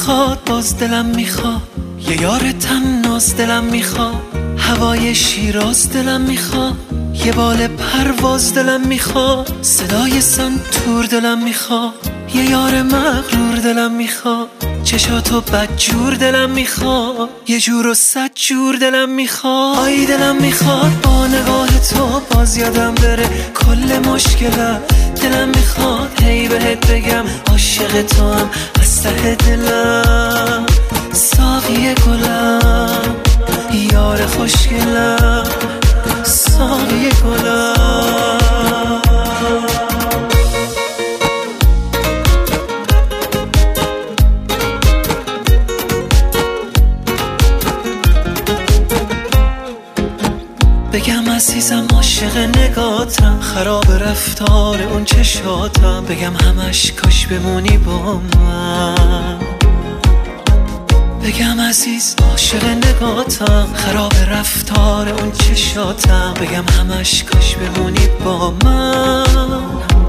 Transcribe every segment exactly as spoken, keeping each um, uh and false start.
میخواد باز دلم میخواد یه یار تناز دلم میخواد هوای شیراز دلم میخواد یه بال پرواز دلم میخواد صدای سنتور دلم میخواد یه یار مغرور دلم میخواد چشاتو بدجور دلم میخواد یه جور و صد جور دلم میخواد آی دلم میخواد با نگاه تو باز یادم بره کل مشکلم دلم میخواد هی بهت بگم عاشق تو هم از ته دلم ساقی گلم یار خوشگلم ساقی گلم بگم عزیزم عاشق نگاتم خراب رفتار اون چشاتم بگم همش کاش بمونی با من بگم عزیز عاشق نگاتم خراب رفتار اون چشاتم بگم همش کاش بمونی با من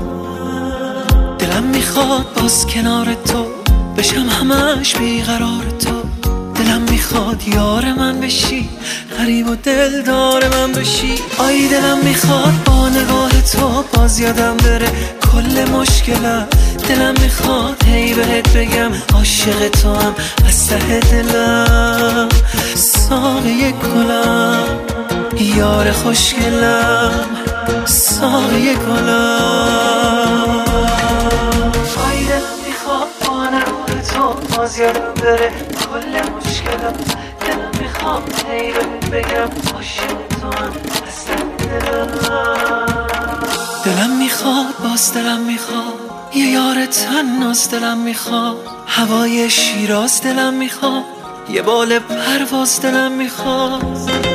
دلم میخواد باز کنار تو بشم همش بیقرار تو دلم میخواد یار من بشی غریب و دلدار من بشی آی دلم میخواد با نگاه تو باز یادم بره کل مشکلم دلم میخواد هی بهت بگم عاشق تو هم از ته دلم ساقی گلم یار خوشگلم ساقی گلم آی دلم میخواد با نگاه تو باز یادم بره کل مشکلم دلم میخواد هی بهت بگم عاشق تو هم از ته دلم دلم میخواد باز دلم میخواد یه یار تناز دلم میخواد هوای شیراز دلم میخواد یه بال پرواز دلم میخواد